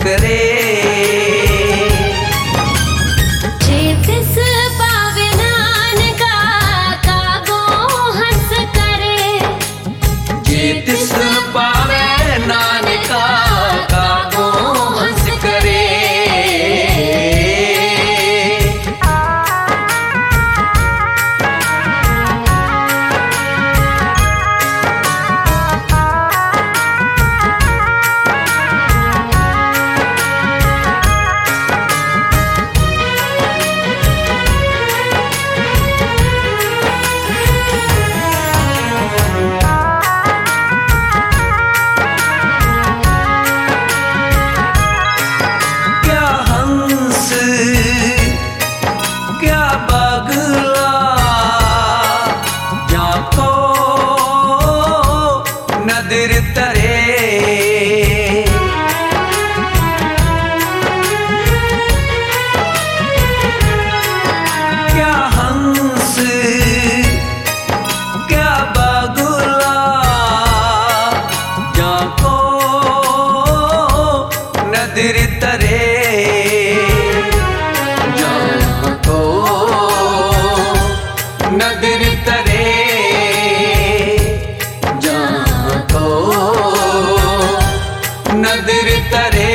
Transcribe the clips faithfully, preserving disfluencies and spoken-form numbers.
करे। चेतिस पावे नानका कागो हंस करे। चेतिस पावे नानका कागो हंस करे। नदर तरे क्या हंस क्या बगुला जाको नदर तरे। जाको नदर तरे नदर तरे।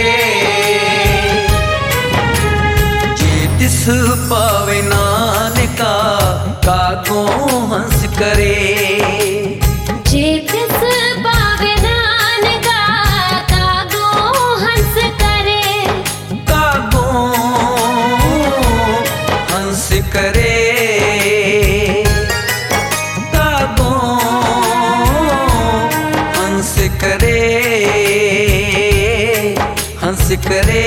चेतिस पावे नानका कागो हंस करे। चेतिस पावे नानका कागो हंस करे। कागो हंस करे। कागो हंस करे। हंस करे।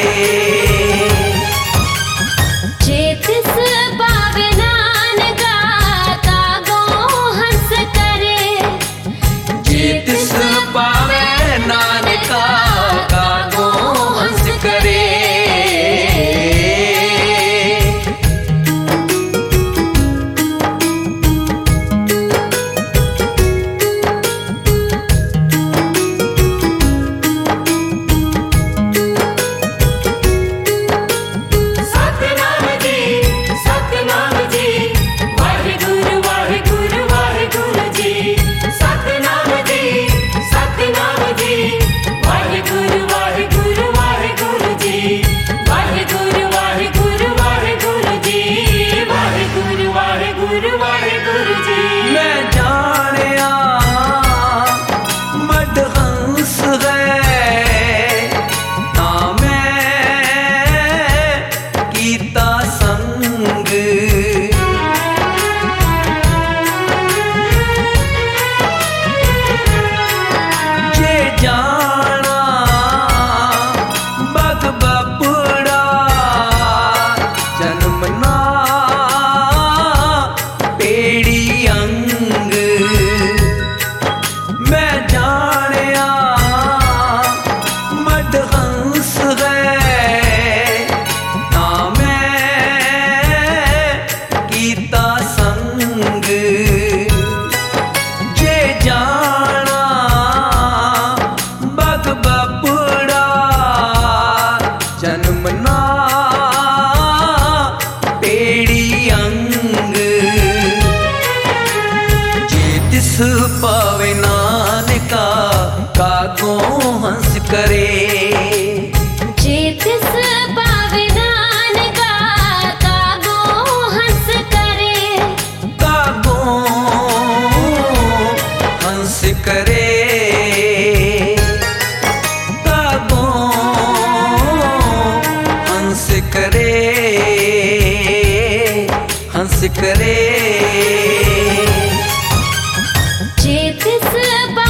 चेतिस पावे नानका कागो हंस करे। चेतिस पावे नानका कागो हंस करे। पावे नानका कागो हंस करे। चेतिस पावे नानका कागो हंस करे। कागो हंस करे। कागो हंस करे। हंस करे। चेतिस